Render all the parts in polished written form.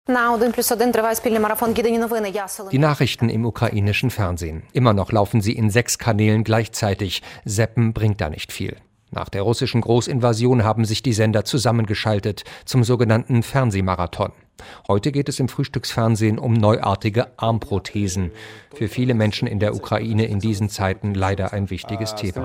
Die Nachrichten im ukrainischen Fernsehen. Immer noch laufen sie in 6 Kanälen gleichzeitig. Zappen bringt da nicht viel. Nach der russischen Großinvasion haben sich die Sender zusammengeschaltet zum sogenannten Fernsehmarathon. Heute geht es im Frühstücksfernsehen um neuartige Armprothesen. Für viele Menschen in der Ukraine in diesen Zeiten leider ein wichtiges Thema.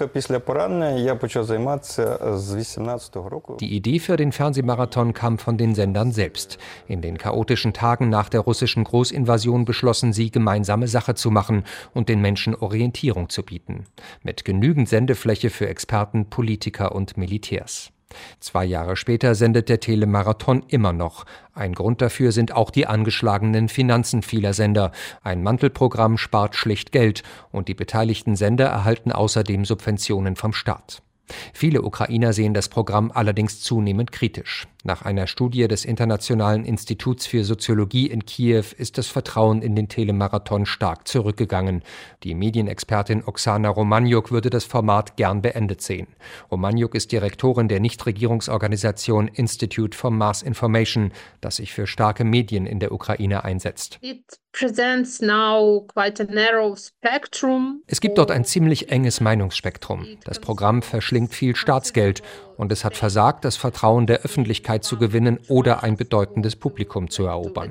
Die Idee für den Fernsehmarathon kam von den Sendern selbst. In den chaotischen Tagen nach der russischen Großinvasion beschlossen sie, gemeinsame Sache zu machen und den Menschen Orientierung zu bieten. Mit genügend Sendefläche für Experten, Politiker und Militärs. 2 Jahre später sendet der Telemarathon immer noch. Ein Grund dafür sind auch die angeschlagenen Finanzen vieler Sender. Ein Mantelprogramm spart schlicht Geld und die beteiligten Sender erhalten außerdem Subventionen vom Staat. Viele Ukrainer sehen das Programm allerdings zunehmend kritisch. Nach einer Studie des Internationalen Instituts für Soziologie in Kiew ist das Vertrauen in den Telemarathon stark zurückgegangen. Die Medienexpertin Oksana Romaniuk würde das Format gern beendet sehen. Romaniuk ist Direktorin der Nichtregierungsorganisation Institute for Mass Information, das sich für starke Medien in der Ukraine einsetzt. Es gibt dort ein ziemlich enges Meinungsspektrum. Das Programm verschlingt viel Staatsgeld und es hat versagt, das Vertrauen der Öffentlichkeit zu gewinnen oder ein bedeutendes Publikum zu erobern.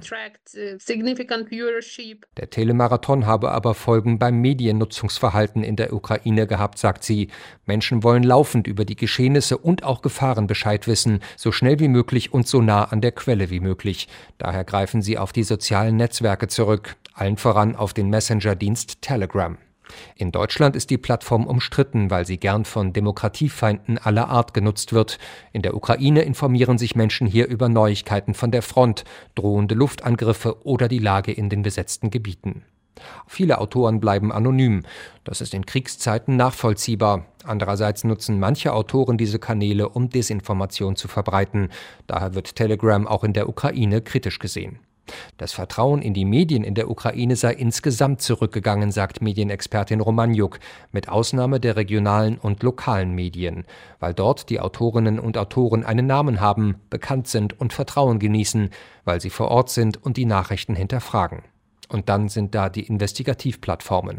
Der Telemarathon habe aber Folgen beim Mediennutzungsverhalten in der Ukraine gehabt, sagt sie. Menschen wollen laufend über die Geschehnisse und auch Gefahren Bescheid wissen, so schnell wie möglich und so nah an der Quelle wie möglich. Daher greifen sie auf die sozialen Netzwerke zurück, allen voran auf den Messenger-Dienst Telegram. In Deutschland ist die Plattform umstritten, weil sie gern von Demokratiefeinden aller Art genutzt wird. In der Ukraine informieren sich Menschen hier über Neuigkeiten von der Front, drohende Luftangriffe oder die Lage in den besetzten Gebieten. Viele Autoren bleiben anonym. Das ist in Kriegszeiten nachvollziehbar. Andererseits nutzen manche Autoren diese Kanäle, um Desinformation zu verbreiten. Daher wird Telegram auch in der Ukraine kritisch gesehen. Das Vertrauen in die Medien in der Ukraine sei insgesamt zurückgegangen, sagt Medienexpertin Romaniuk, mit Ausnahme der regionalen und lokalen Medien, weil dort die Autorinnen und Autoren einen Namen haben, bekannt sind und Vertrauen genießen, weil sie vor Ort sind und die Nachrichten hinterfragen. Und dann sind da die Investigativplattformen.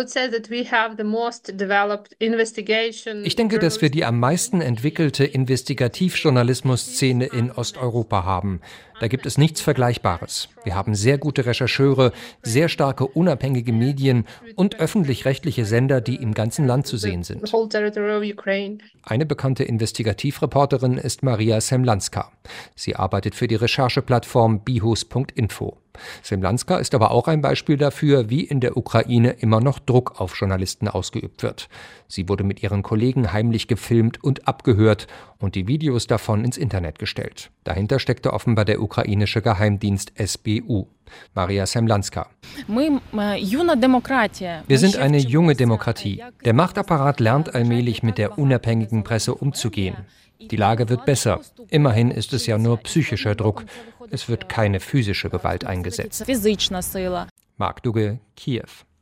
Ich denke, dass wir die am meisten entwickelte Investigativjournalismus-Szene in Osteuropa haben. Da gibt es nichts Vergleichbares. Wir haben sehr gute Rechercheure, sehr starke unabhängige Medien und öffentlich-rechtliche Sender, die im ganzen Land zu sehen sind. Eine bekannte Investigativreporterin ist Maria Semlanska. Sie arbeitet für die Rechercheplattform bihus.info. Semlanska ist aber auch ein Beispiel dafür, wie in der Ukraine immer noch Druck auf Journalisten ausgeübt wird. Sie wurde mit ihren Kollegen heimlich gefilmt und abgehört und die Videos davon ins Internet gestellt. Dahinter steckte offenbar der ukrainische Geheimdienst SBU. Maria Semlanska. Wir sind eine junge Demokratie. Der Machtapparat lernt allmählich mit der unabhängigen Presse umzugehen. Die Lage wird besser. Immerhin ist es ja nur psychischer Druck. Es wird keine physische Gewalt eingesetzt. Mark Dugge, Kiew.